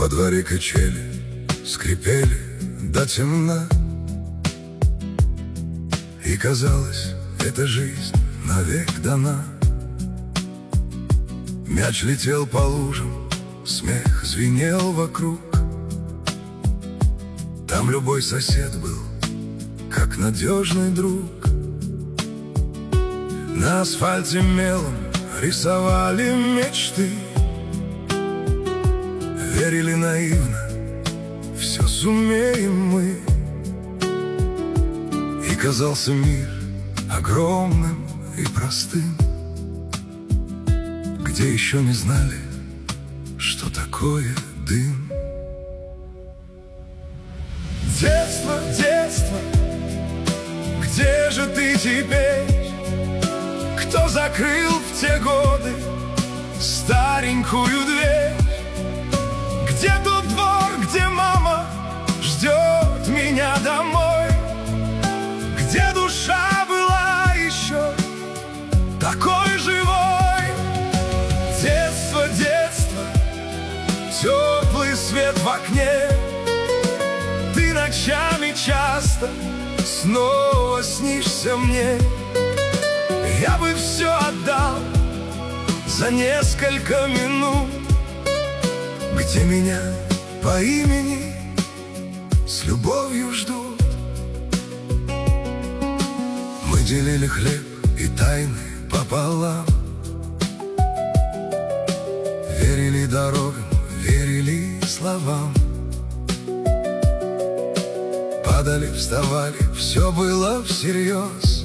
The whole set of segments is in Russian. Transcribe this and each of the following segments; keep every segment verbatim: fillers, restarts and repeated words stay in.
Во дворе качели скрипели до темна, и казалось, эта жизнь навек дана. Мяч летел по лужам, смех звенел вокруг. Там любой сосед был, как надежный друг. На асфальте мелом рисовали мечты, верили наивно, все сумеем мы. И казался мир огромным и простым, где еще не знали, что такое дым. Детство, детство, где же ты теперь? Кто закрыл в те годы старенькую дверь? Где тот двор, где мама ждет меня домой? Где душа была еще такой живой? Детство, детство, теплый свет в окне. Ты ночами часто снова снишься мне. Я бы все отдал за несколько минут, где меня по имени с любовью ждут. Мы делили хлеб и тайны пополам, верили дорогам, верили словам. Падали, вставали, все было всерьез.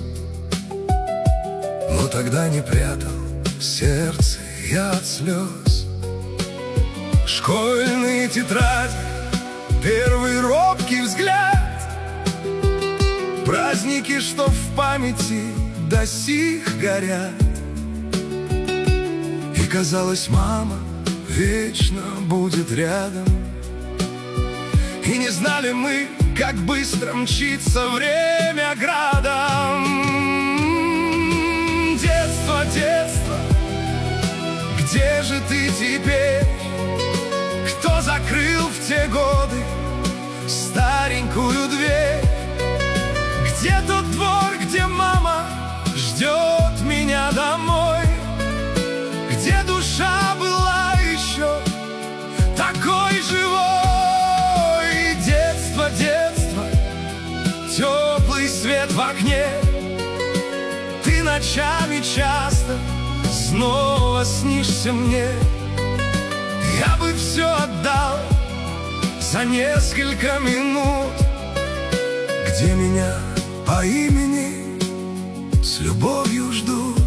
Но тогда не прятал сердце я от слез. Школьные тетради, первый робкий взгляд, праздники, что в памяти до сих горят. И казалось, мама вечно будет рядом. И не знали мы, как быстро мчится время градом. Детство, детство, где же ты теперь? Кто закрыл в те годы старенькую дверь? Где тот двор, где мама ждет меня домой? Где душа была еще такой живой? Детство, детство, теплый свет в окне. Ты ночами часто снова снишься мне. Я бы все отдал за несколько минут, где меня по имени с любовью ждут.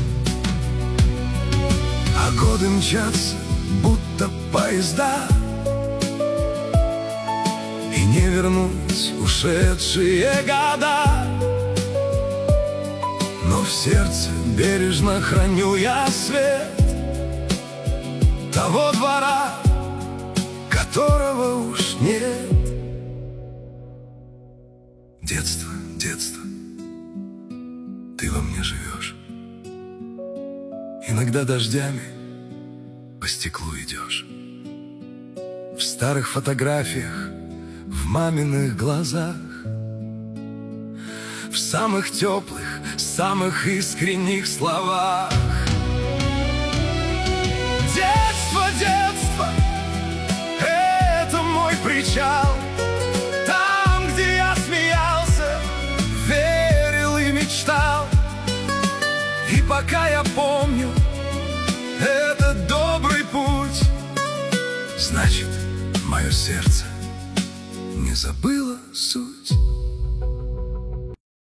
А годы мчатся, будто поезда, и не вернуть ушедшие года. Но в сердце бережно храню я свет того двора, которого уж нет. Детство, детство, ты во мне живешь. Иногда дождями по стеклу идешь. В старых фотографиях, в маминых глазах, в самых теплых, самых искренних словах. Детство, детство, это мой причал. Там, где я смеялся, верил и мечтал. И пока я помню этот добрый путь, значит, мое сердце не забыло суть.